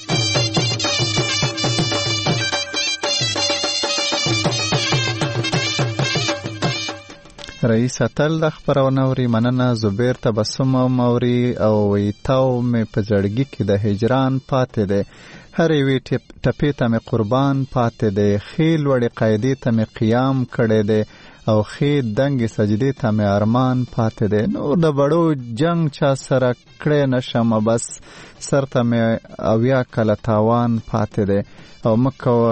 Speaker 3: رئیس اتل د خبرونه اوري مننه زبیر تبسم موري او ویتاو مې په زړګي کې د هجران پاتې دی هرې وی ټپې ته مې قربان پاتې دی خیل وړې قاعدې ته مې قیام کړی دی او خې دنګې سجدې ته مې ارمان پاتې دی نور د بړو جنگ چا سره کړی نشم بس سر ته مې اویا کله تاوان پاتې دی او مکوه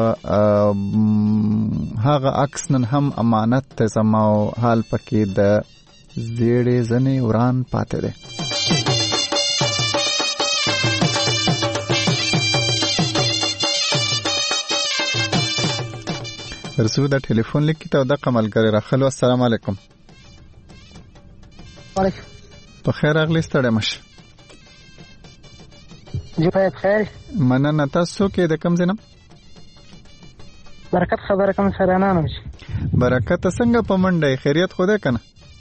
Speaker 3: هغه عکس نن هم امانت ته زما او حال پکې د زیړې زنې وران پاتې دی ورسو د ټلیفون لیکي ته د قملګری راخلو السلام علیکم
Speaker 11: وعلیکم
Speaker 3: په خیر اغلی ستړی مشه
Speaker 11: جی په خیر
Speaker 3: مننه تاسو کې د کم زینم
Speaker 11: برکت خبره کوم سره نه نوم
Speaker 3: برکت څنګه په منډه خیریت خوده کنه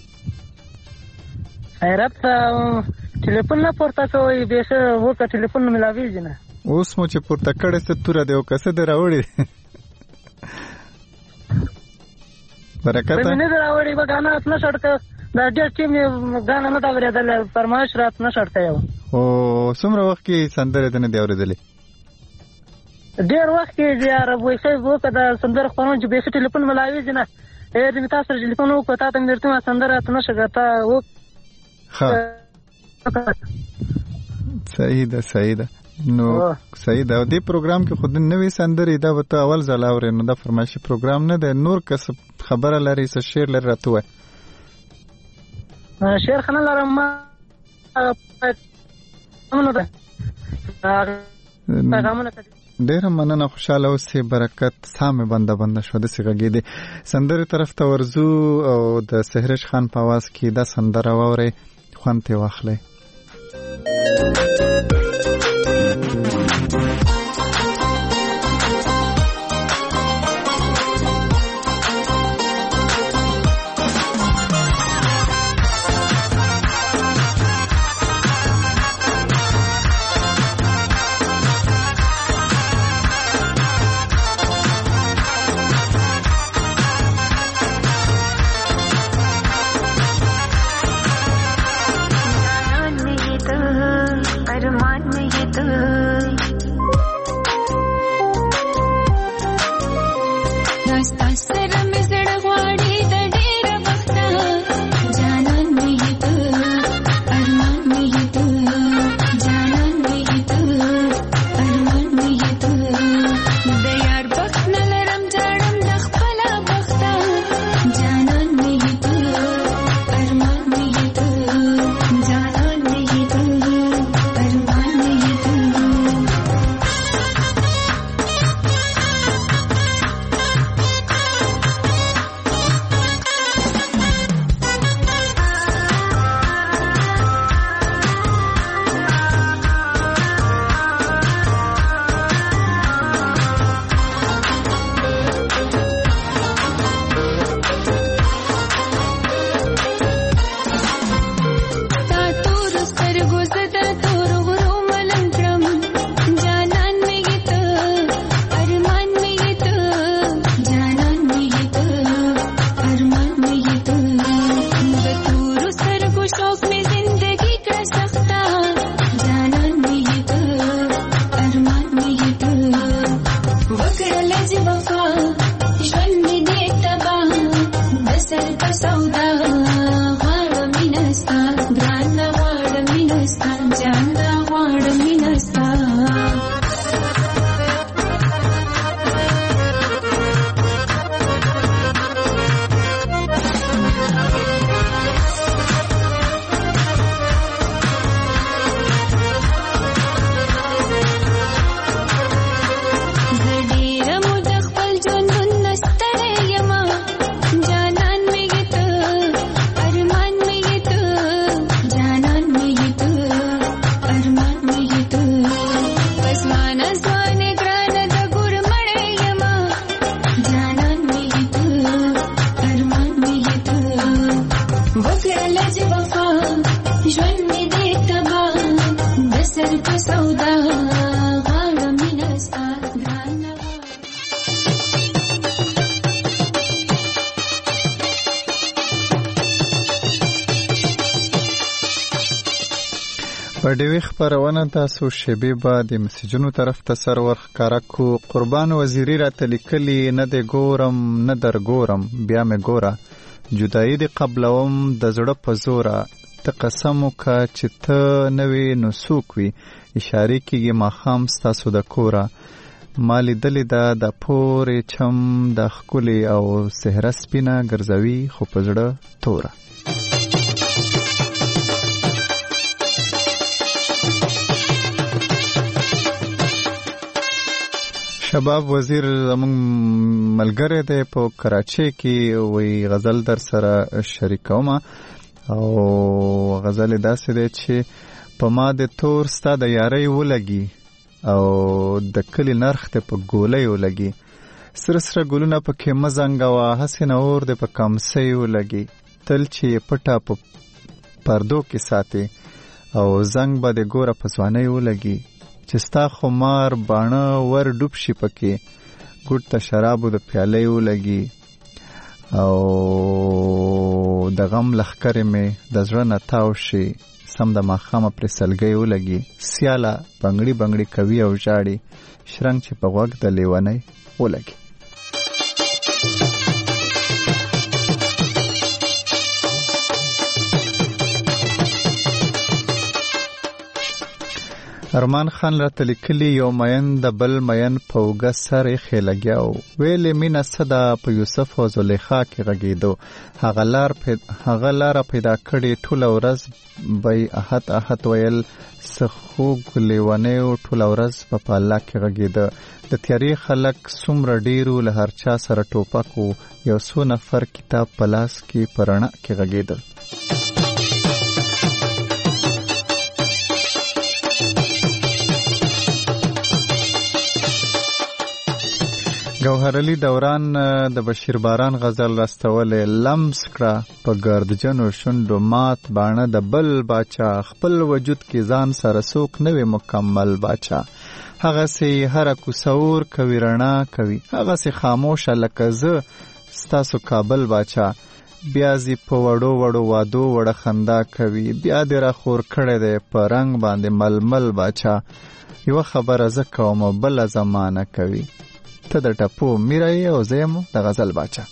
Speaker 11: خیرت ټلیفون نه پورته کوي به څه وکړه ټلیفون نه ملاویږي نه
Speaker 3: اوس مو چې پورته کړه ست تور دی او کسه دراوړي برکت
Speaker 11: مې نه دراوړي وګانه خپل سړک دا ډېر ټیم غاڼه نه دا ورېدل فرمایش رات نه شړته یو
Speaker 3: او څومره وخت کې سندره دې نه دی اورېدلې
Speaker 11: ډېر وخت کې یار وای څه وکړه دا سندره خورون چې به ټلیفون ملاوي نه اې دې تاسو ټلیفون وکړه تا ته مرته سندره ته نشه غتا و
Speaker 3: ها صحیح ده صحیح ده نو صحیح ده دې پروګرام کې خود نوې سندرې دا وته اول ځل اورې نو دا فرمایشي پروګرام نه ده نور کس خبره لري څه شعر لري راته وای
Speaker 11: شعر خنه لرم ما امنه ده پیغامونه
Speaker 3: ډېر مننه خوشاله اوسې برکت سامه بنده بنده شو د سیګه دې سندره طرف ته ورزو او د سحرش خان په आवाज کې دا سندره ووري خوانته واخلې په ډیوی خبرونه تاسو شبي بعد مسجونو طرف ته سرور ښکارا کو قربان وزیری را تلیکلی نه د ګورم نه در ګورم بیا مې ګوره جدای دی قبلوم د زړه په زوره ته قسم وکړه چې ته نوې نو څوک وي اشاره کېږي ماښام ستاسو د کوره ما لیدلې ده د پورې چم د ښکلې او سهره سپینه ګرځوي خو په زړه توره شباب وزیر زمون ملګری دی په کراچۍ کې وی غزل در سره شریکوم او غزل داسې دی چې په ما د تور ستا د یارۍ ولګي او د کلی نرخ ته په ګولۍ ولګي سره سره ګلونه پکې مزنګوه هسې نور د په کمسۍ ولګي تل چې پټه په پردو کې ساتي او زنګ به د ګوره په ځوانۍ ولګي چې ستا خمار باڼه ور ډوب شي پکې ګوټ ته شرابو د پیالۍ ولګي او د غم لښکرې مې د زړه نه تاو شي سم د ماښامه پرې سلګۍ ولګي سیاله بنګړي بنګړي کوي او ژاړي شرنګ چې په غوږ د لیونۍ ولګي. ارمان خان راته لیکلي یو مین د بل مین په اوږه سر ایښی لګیا و ویلې مینه څه ده په یوسف او زلیخا کې غږېدو هغه لار هغه لاره پیدا کړې ټوله ورځ به یې احت احت ویل څه خوږ لیونیو ټوله ورځ به په الله کې غږېده د تیارې خلک څومره ډېرو له هر چا سره ټوپک و یو څو نفر کتاب په لاس کې په رڼا کې غږېدل. ګوهرعلي دوران د بشیر باران غزل راستولې لمس کړه په ګردجنو شونډو مات باڼه د بل باچا خپل وجود کې ځان سره څوک نه وي مکمل باچا هغسې هره کوڅه کوي رڼا کوي هغسې خاموشه لکه زه ستاسو کابل باچا بیا زی په وړو وړو وادو وړه خندا کوي بیا دې را خور کړی دی په رنګ باندې ململ باچا یوه خبره زه کوم بله زمانه کوي ته د ټپو میره یې او زه یم د غزل باچا.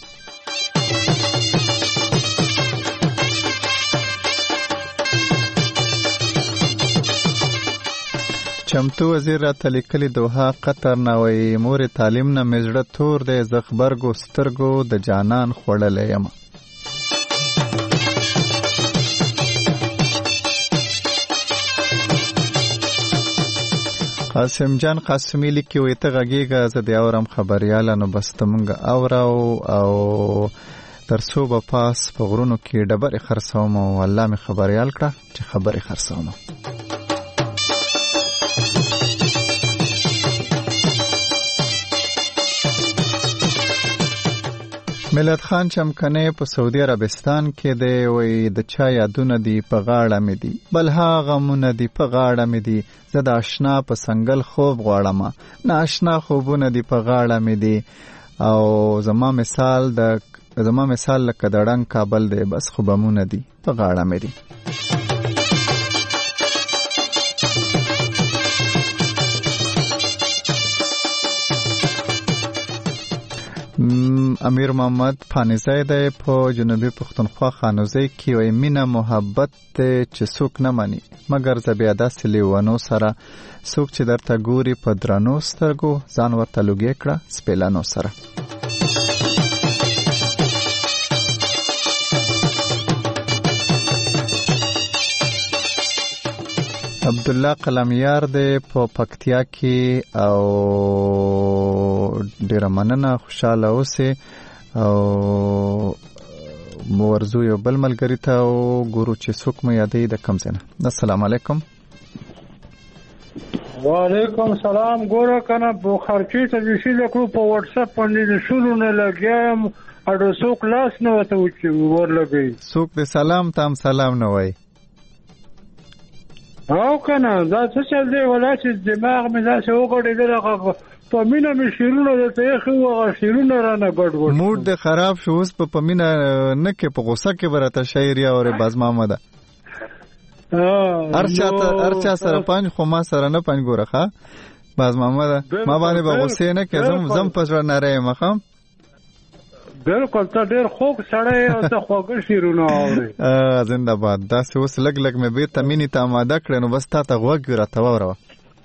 Speaker 3: چمتو وزیر راته لیکلي دوحه قطر نه وایي مورې تعلیم نه مې زړه تور دی زه غبرګو سترګو د جانان خوړلی یم. قاسم جان قاسمی لیکي وایي ته غږېږه زه دې اورم خبریاله نو بس ته مونږ اورو او تر څو به پاس په غرونو کې ډبرې خرڅوم او الله مې خبریال کړه چې خبرې خرڅوم. ملت خان چمکنه په سعودي عربستان کې دی وایي د چا یادونه دي په غاړه مې دي بل هغه غمونه دي په غاړه مې دي زه د اشنا په سنگل خوب غواړم نه اشنا خوبونه دي په غاړه مې دي او زما مثال د زما مثال لکه د ړنګ کابل دی بس خو بمونه دي په غاړه مې دي. امیر محمد فانیزی دی په جنوبي پښتونخوا خانوزۍ کې وایي مینه محبت دی چې څوک نه مني مګر زه بیا داسې لیونو سره څوک چې درته ګوري په درنو سترګو ځان ورته لوګې کړه سپېلنو سره. عبدالله قلمیار دی په پکتیا کې او ډیره مننه خوشاله اوسئ او ورځو یو بل ملګري ته ګورو چې څوک مو یادوي د کوم ځای نه. السلام علیکم.
Speaker 12: وعلیکم سلام. ګوره کنه بخارچي ته د شي لکو په واتس اپ باندې د شروع نه لګیم اډو څوک لاس نه وته ورلګي
Speaker 3: څوک د سلام تام سلام نه وای
Speaker 12: او کنه دا څه چل دی ولا چې دماغ مې دا څه وګړي دغه په مینا مې شیرونه د تاریخ او شیرونه رانه ګډ وډ
Speaker 3: موډ د خراب شو اوس په پمینا نه کې په غوسه کې برته شاعري او باز محمد ارچا ارچا سره پنځ خو ما سره نه پنځ ګوره ښا باز محمد ما باندې به غوسه نه کې زم زم پښړ نه رې مخم
Speaker 12: بالکل ته ډېر خوږ سړی او ته خوږ شیرونه اوري
Speaker 3: ا زنده باد دا اوس لګ لګ مې به تمینی ته آماده کړې نو بس تا ته غوږ راته وره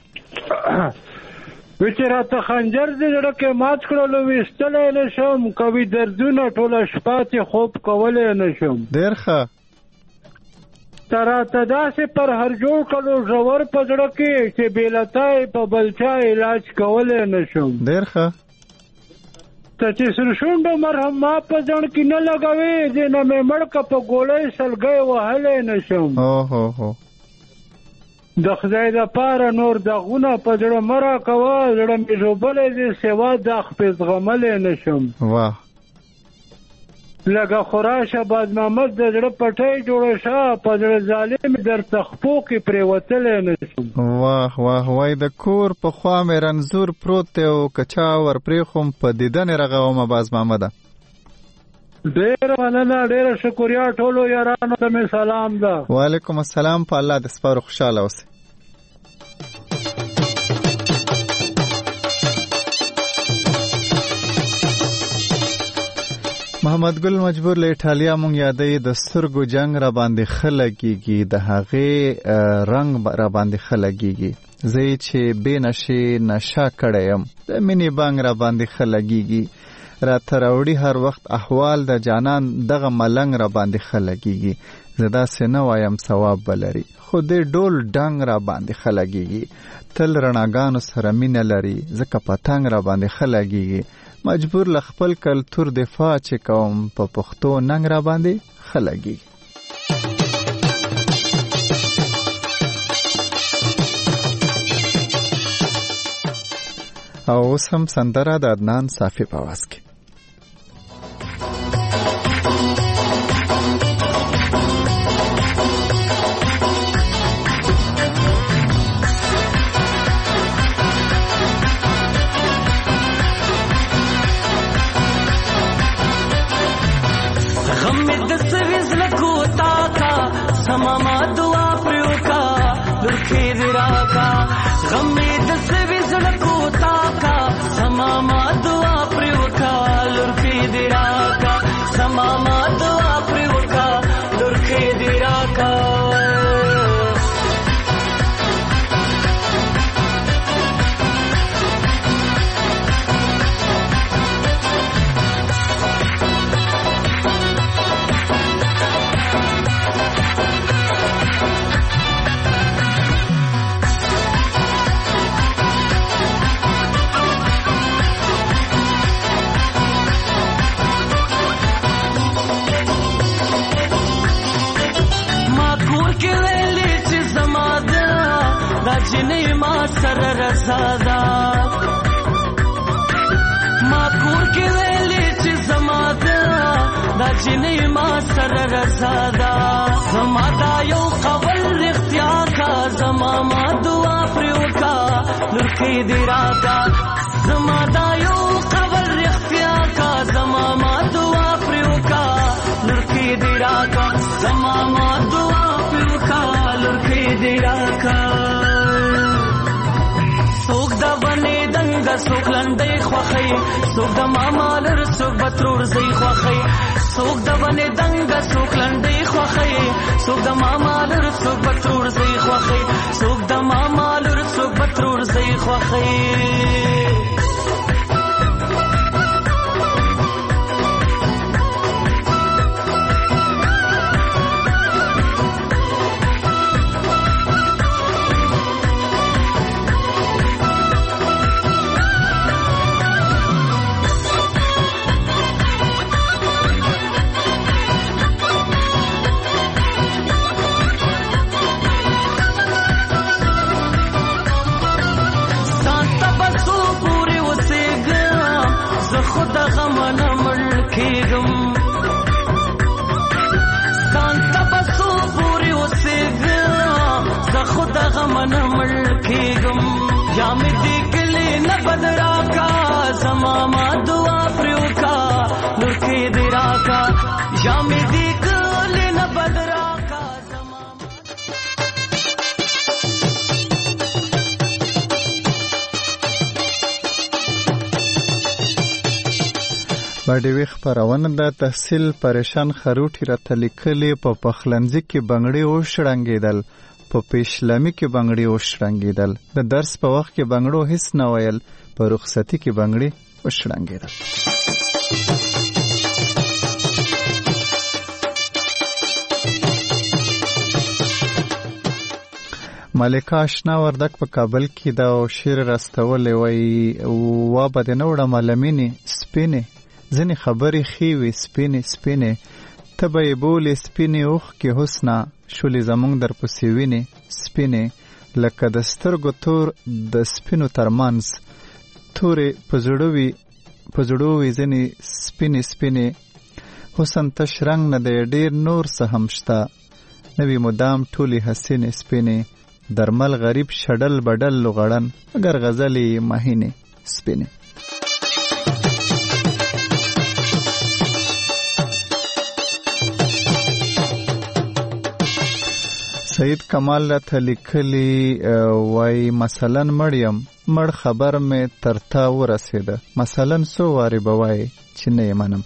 Speaker 3: وچرا ته خنجر دې لکه مات کړلو وستلې نشم کوي دردونه ټوله شپه ته خوب کولې نشم ډېر ښه
Speaker 12: ترا ته داسې پر هر جوړ کړو ژور په زړه کې چې بېلتای په بلچا علاج کولې نشم
Speaker 3: ډېر ښه
Speaker 12: ته چې سرشونډو مرهم ما په ځان کې نه لګوي دې نه مې مړکه په ګولۍ سلګۍ وهلی نشم
Speaker 3: هو هو هو
Speaker 12: د خدای د پاره نور دغونه په زړه مه راکوه زړه مې ژوبلی دی سوا د خپې زغملی نشم
Speaker 3: واه
Speaker 12: لږه خو راشه باز محمد د زړه پټۍ جوړه شه په زړه ظالم در تخپو کې پرېوتلی نشم
Speaker 3: واه واه وای د کور په خوا مې رنځور پروت دی او که چا ور پرېښوم په دیدن یې رغومه باز محمده
Speaker 12: ډیر مننه، ډیر شکریا ټولو یارانو ته می سلام ده.
Speaker 3: وعلیکم السلام. په الله د سپارو خوشاله اوسئ. محمد ګل مجبور له ایټالیا مونږ یادې د سترګو جنگ را باندې خلګيږي، د هغه رنگ را باندې خلګيږي، زه چې به نشي نشا کړم، د مینې بانګ را باندې خلګيږي، را تراوړي هر وخت احوال د جانان دغه ملنګ را باندې خلګيږي، زدا سينه وایم ثواب بلري، خو دې ډول ډنګ را باندې خلګيږي، تل رڼاګانو سره مینه لري، زکه پتنګ را باندې خلګيږي، مجبور ل خپل کلتور دفاع چې کوم په پښتو ننګ را باندې خلګي. او اوس هم سندره د عدنان صافي په आवाज کې.
Speaker 13: رسادا ما کور کې ویلې چې زما دا جنې ما سره رسادا زما دا یو قول اختیا کا زما ما دعا پرېوکا لور کې دی راکا زما دا یو قول اختیا کا زما ما دعا پرېوکا لور کې دی راکا زما ما دعا پرېوکا لور کې دی راکا سوک دا ونې دنګ سوک لنډې خوخی سوک دا ماما لر سوک بترور زی خوخی سوک دا ونې دنګ سوک لنډې خوخی سوک دا ماما لر سوک بترور زی خوخی سوک دا ماما لر سوک بترور زی خوخی یا می دیکلی نبدرا کا زما ما دعا پریوکا نور کی درا کا یا می دیکلی نبدرا کا زما
Speaker 3: باندې وی خبرونه د تحصیل پریشان خروټی را تلیکلی په پخلنځي کې بنگړي او شړنګیدل په پېشلمی کې بنگړي او شړنګیدل د درس په وخت کې بنگړو هیڅ نه ویل په رخصتي کې بنگړي او شړنګیدل. ملکه آشنا وردک په کابل کې دا شعر راستولې وای وا بده نوړه ملمینی سپینه ځنې خبرې خېوي سپینه سپینه تبه بول سپینه اوخ کې حسنا شولې زمونږ در پسې وینې سپینې لکه د سترګو تور د سپینو ترمنځ تورې په زړه وي په زړه وي ځینې سپینې سپینې حسن تش رنګ نه دی ډېر نور څه هم شته نوي مدام ټولې حسینې سپینې درمل غریب شډل بډل لغړن اگر غزلې مهینې سپینې. سید کمال راته لیکلي وای مثلا مړ یم مړ خبر مې تر تا ورسېده مثلا څو وارې به وایې چې نه یې منم.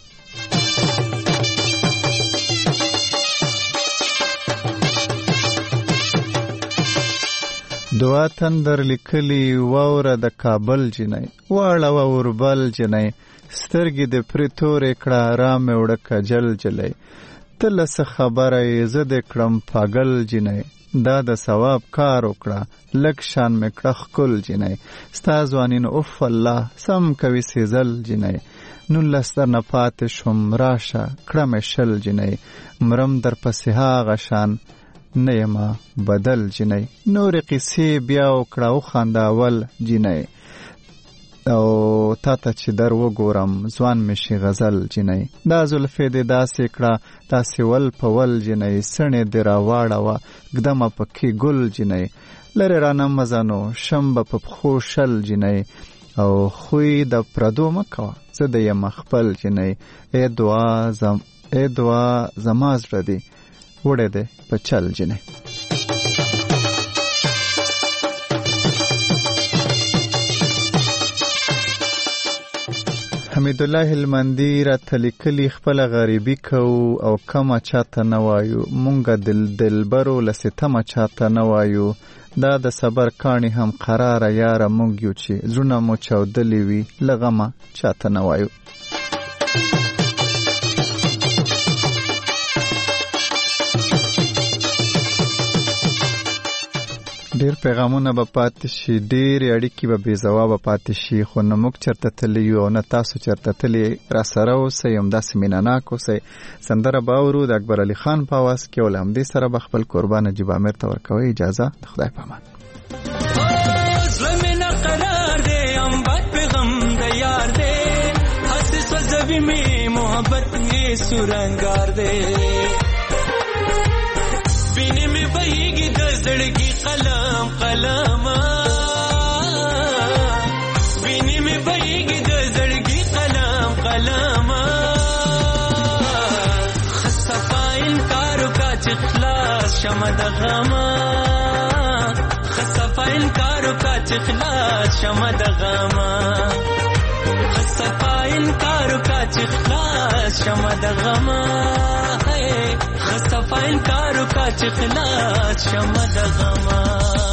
Speaker 3: دعا تندر لیکلي واوره د کابل جنۍ واړه وربل جنۍ سترګې د پرې تورې کړه آرام مې وړه کجل جلی ته له څه خبره یې زه دې کړم پاګل جنۍ دا د ثواب کار وکړه لږ شان مې کړه ښکل جنۍ ستا ځواني نو اف الله سم کوي سېزل جنۍ نولس درنه پاتې شوم راشه کړه مې شل جنۍ مرم در پسې هغه شان نه یما بدل جنۍ نورې قصې بیا وکړه وخانده اول جنۍ او تا ته چې در وګورم ځوان مې شي غزل جنۍ دا زلفې دې داسې کړه داسې ول په ول جنۍ سڼې دې راواړوه ږدمه پکې ګل جنۍ لرې رانه مزه نو شم به په پښو شل جنۍ او خوی د پردو مه کوه زه د یم خپل جنۍ ای دعا زم ای دعا زما زړه دې وړی دی په چل جنۍ. حمید الله هلمندي راته لیکلي خپله غریبي کوو او کمه چاته نه وایو مونږه دل دلبرو له ستمه چاته نه وایو دا د صبر کاڼي هم قراره یاره مونږ یو چې زړونه مو چاودلي وي له غمه چاته نه وایو. ډیر پیغامونه به پاتې شي ډېرې اړیکې به بې ځوابه پاتې شي خو نه موږ چېرته تللي یو او نه تاسو چېرته تللي را سره اوسئ همداسې مینهناک اوسئ. سندره به اورو د اکبر علي خان په اواز کې او له همدې سره به خپل قربان نجیب عامر ته ورکوئ اجازه د خدای په امان. زړه مې نه قرار دی امبد په غم د یار دی هسې سوځوي مې محبت مې سورنګار دی وینې مې بهیږي د زړګي قلم قلمه وینې مې بهیږي د زړګي قلم قلمه خصفا انکار وکړه چې خلاص شمه د غمه خصفا انکار وکړه چې خلاص شمه د غمه خصفا انکار وکړه چې خلاص شمه د غمه خصفا انکار وکړه چې خلاص شمه د غمه.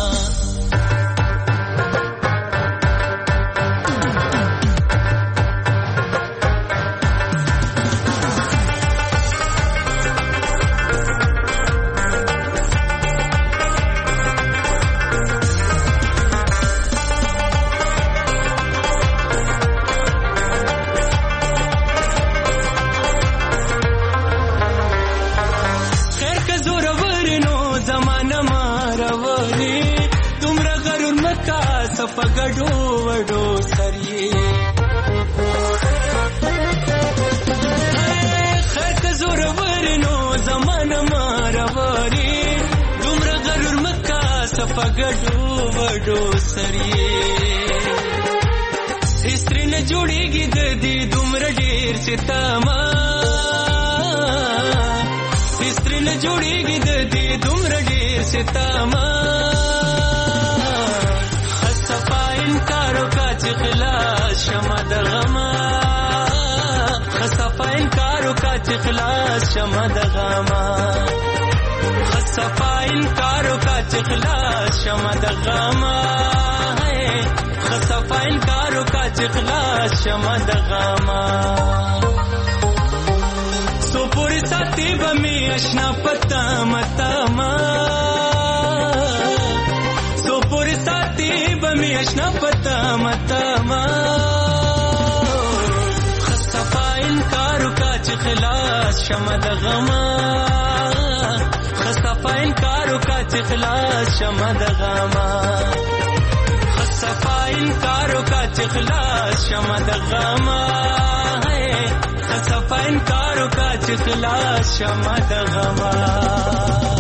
Speaker 3: پګړو وډو سري خیر که زور ورنو زمانه مارواري دومره غرور مکا سپګړو وډو سري استری نه جوړيږي د دې دومره ډیر ستما استری نه جوړيږي د دې دومره ډیر ستما انکار وکړه چې خلاص شمه د غمه خصفا انکار وکړه چې خلاص شمه د غمه خصفا انکار وکړه چې خلاص شمه د غمه خصفا انکار وکړه چې خلاص شمه د غمه سو پوری ساتي به مې اشنا پتا متا ما سو پوری ساتي بمی اشنا پتا متا ما خصفا انکار وکړه چې خلاص شمه د غمه خصفا انکار وکړه چې خلاص شمه د غمه خصفا انکار وکړه چې خلاص شمه د غمه خصفا انکار وکړه چې خلاص شمه د غمه.